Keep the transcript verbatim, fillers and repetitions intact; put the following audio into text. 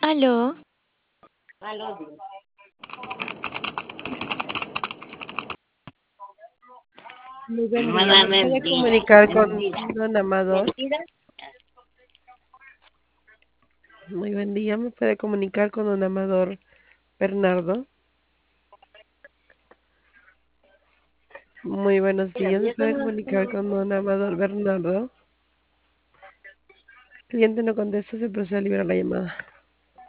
Aló, Muy buen día. ¿Me Buenos puede días, comunicar buenos con días. don Amador? Mentira. Muy buen día. ¿Me puede comunicar con don Amador Bernardo? Muy buenos Mira, días. ¿Me yo puede solo comunicar tengo- con don Amador Bernardo? Cliente no contesta, se procede a liberar la llamada.